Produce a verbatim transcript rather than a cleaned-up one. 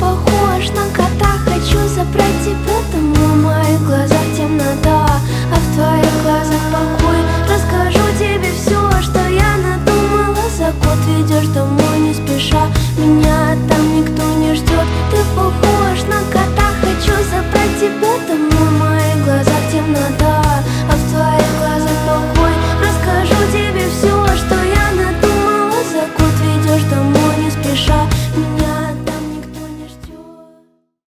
похож на кота. Хочу забрать тебя домой, в моих глазах темнота.